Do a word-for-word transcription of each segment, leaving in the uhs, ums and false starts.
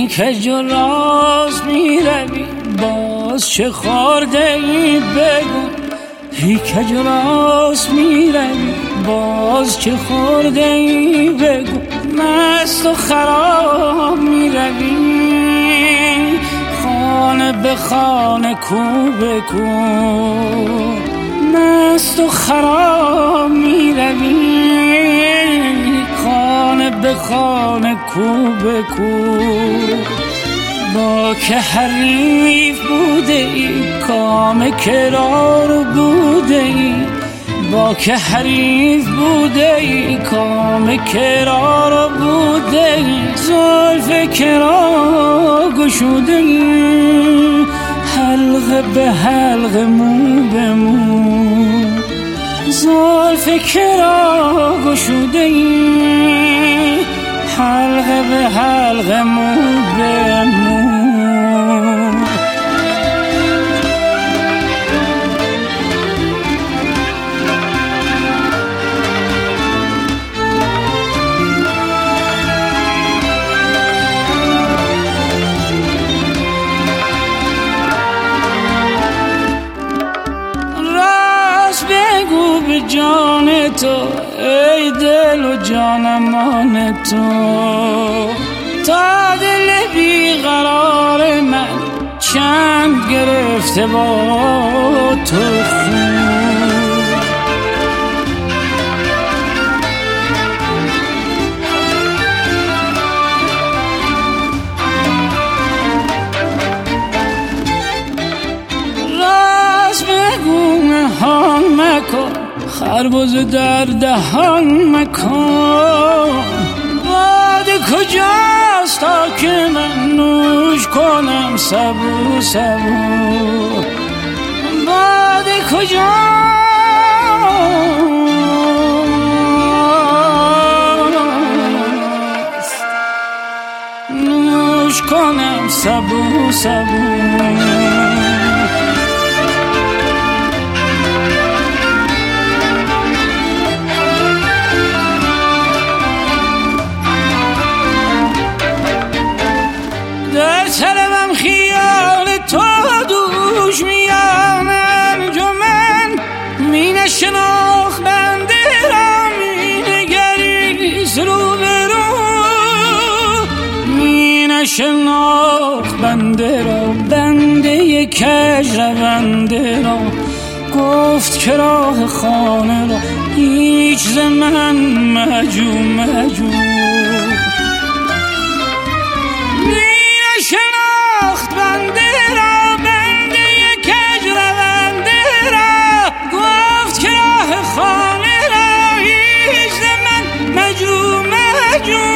هی که جراز می روی باز چه خورده ای بگو، هی که جراز می روی باز چه خورده ای بگو، مست و خراب می روی خانه به خانه کو به کو، مست و خراب می روی خانه به خانه کو به کو. با که حریف بوده ای کام کرار بوده ای، با که حریف بوده ای کام کرار بوده ای، زلف کرا گشوده ای حلقه به حلقه مو به مو، زلف کرا گشوده ای حلقه به حلقه مو به مو. بگو به جان تو ای دل و جانمان تو، تا دل بیقرار من چند گرفته با تو خون. راست بگو نهان مکن خربز در دهان مکن، باده کجاست تا که من نوش کنم سبو سبو، باده کجاست نوش کنم سبو سبو. در طلبم خیال تو دوش میان انجمن، می نشناخت بنده را می نگریست رو به رو، می نشناخت بنده را بنده کج رونده را، گفت که راه خانه را هیچ ز من مجو مجو، شناخت بنده را بنده کج رونده را، گفت که راه خانه را هیچ ز من مجو مجو.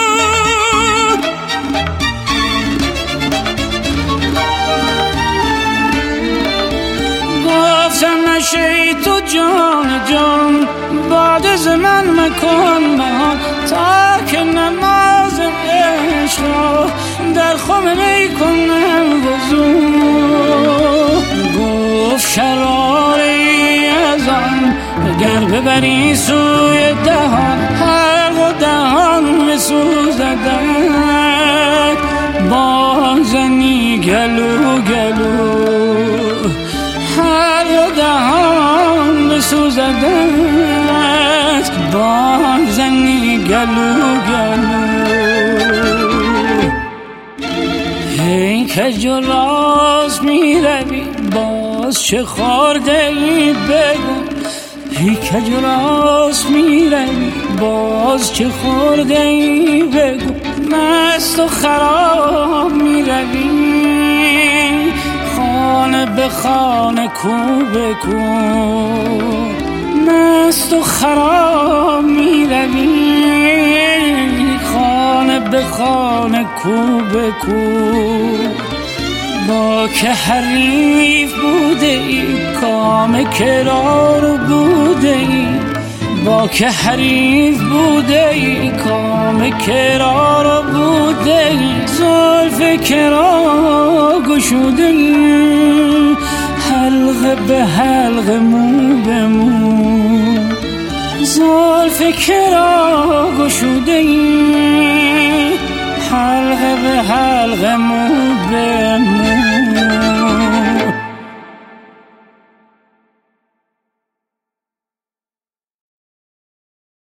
گفتم نشه تو جان جان باد ز من مکن من، تا که نماز عشق را در خم می کنم وضو. گفت شراری از آن اگر ببری سوی دهان، حلق و دهان بسوزدت بازنی گلو گلو، حلق و دهان بسوزدت بازنی گلو گلو. هی که جراز می روی باز چه خورده ای بگو، هی که جراز می روی باز چه خورده ای بگو، مست و خراب می روی خانه به خانه کو به کو، مست و خراب می روی خانه به خانه کو به کو. با که حریف بوده ای کام کرار بوده ای، با که حریف بوده ای کام کرار بوده ای، زلف کرا گشوده ای حلقه به حلقه مو به مو، زلف کرا گشوده ای حلقه به حلقه مو به